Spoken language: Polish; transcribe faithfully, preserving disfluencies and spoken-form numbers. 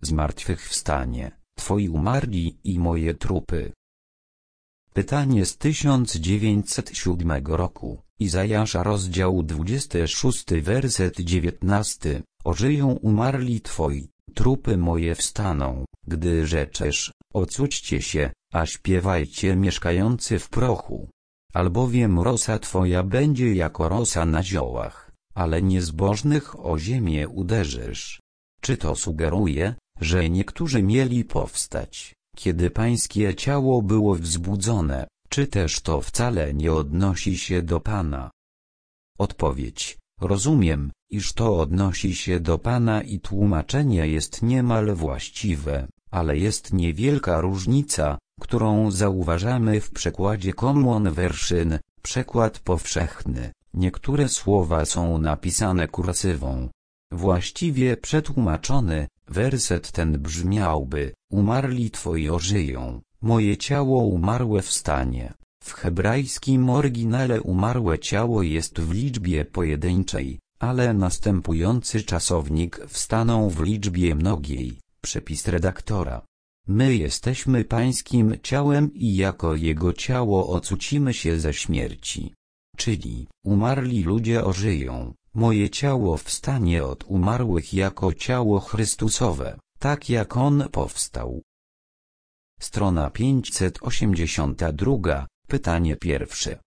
zmartwychwstanie, Twoi umarli i moje trupy. Pytanie z tysiąc dziewięćset siódmego roku, Izajasza rozdział dwudziesty szósty werset dziewiętnasty, ożyją umarli Twoi, trupy moje wstaną, gdy rzeczesz, ocućcie się, a śpiewajcie mieszkający w prochu. Albowiem rosa Twoja będzie jako rosa na ziołach, ale niezbożnych o ziemię uderzysz. Czy to sugeruje, że niektórzy mieli powstać, kiedy Pańskie ciało było wzbudzone, czy też to wcale nie odnosi się do Pana? Odpowiedź: rozumiem, iż to odnosi się do Pana i tłumaczenie jest niemal właściwe, ale jest niewielka różnica, którą zauważamy w przekładzie Common Version, przekład powszechny. Niektóre słowa są napisane kursywą. Właściwie przetłumaczony, werset ten brzmiałby: umarli Twoi ożyją, moje ciało umarłe wstanie. W hebrajskim oryginale umarłe ciało jest w liczbie pojedynczej, ale następujący czasownik wstaną w liczbie mnogiej. Przepis redaktora. My jesteśmy Pańskim ciałem i jako Jego ciało ocucimy się ze śmierci. Czyli, umarli ludzie ożyją, moje ciało wstanie od umarłych jako ciało Chrystusowe, tak jak On powstał. Strona pięćset osiemdziesiąta druga, pytanie pierwsze.